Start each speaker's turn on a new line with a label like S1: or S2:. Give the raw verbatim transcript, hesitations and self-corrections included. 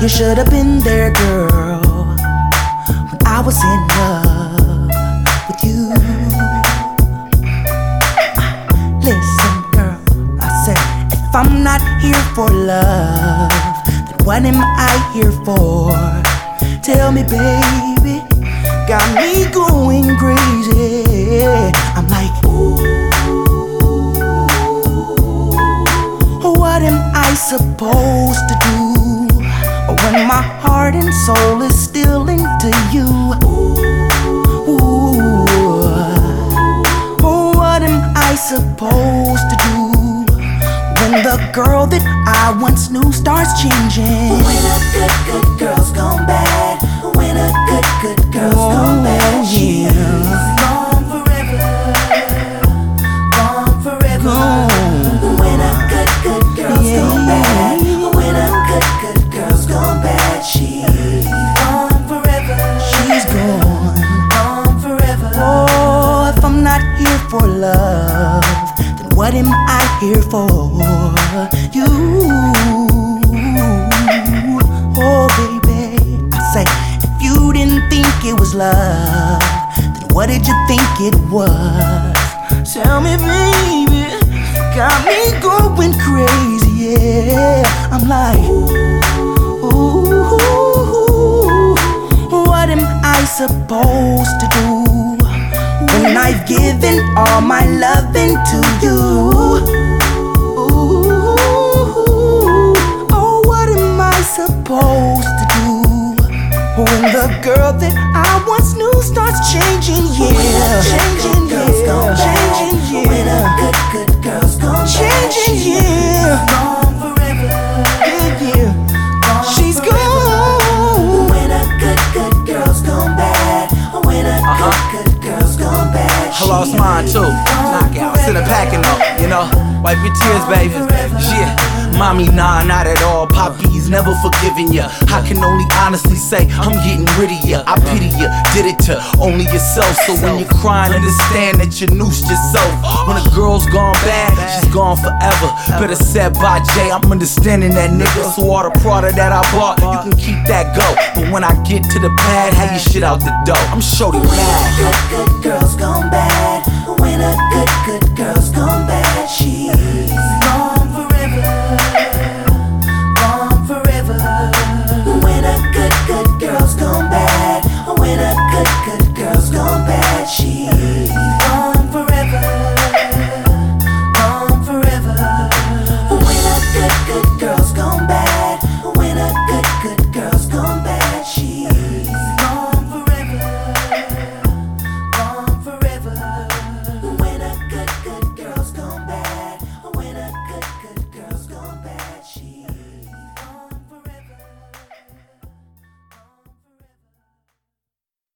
S1: You should have been there, girl, when I was in love with you. Listen, girl, I said, if I'm not here for love, then what am I here for? Tell me, baby, got me going crazy. I'm like, ooh, what am I supposed to do when my heart and soul is still into you? Ooh, what am I supposed to do when the girl that I once knew starts changing?
S2: When a good, good girl's gone bad, when a good, good girl's gone bad, she's gone forever, gone forever. When a good, good girl's gone bad, when a good, good girl's gone bad, she's gone forever,
S1: She's gone,
S2: gone forever.
S1: oh, if I'm not here for love, then what am I here for? You, oh baby, I say, if you didn't think it was love, then what did you think it was? Tell me, baby, got me going crazy, yeah. I'm like, ooh, what am I supposed to do when I've given all my loving to you? Ooh, oh, what am I supposed to do when the girl that I once knew starts changing? Yeah, changing, yeah, changing,
S2: When a
S1: yeah,
S2: good, good girl's gone bad,
S1: changing,
S2: she's
S1: yeah,
S2: gone forever,
S1: yeah, yeah.
S2: gone
S1: She's
S2: forever.
S1: gone.
S2: When a good, good girl's gone bad, when a good, good girl's gone bad,
S3: I lost mine too. Knockout, sitting packing up, you know. Wipe your tears, baby. Yeah, mommy, nah, not at all. Poppy's never forgiving ya. I can only honestly say I'm getting rid of ya. I pity ya, did it to only yourself. So when you're crying, understand that you noosed yourself. When a girl's gone bad, she's gone forever. Better said by Jay, I'm understanding that nigga. So all the Prada that I bought, you can keep that go. But when I get to the pad, have your shit out the door. I'm shorty
S2: when a
S3: mad.
S2: good, good girl's gone bad, when a good, good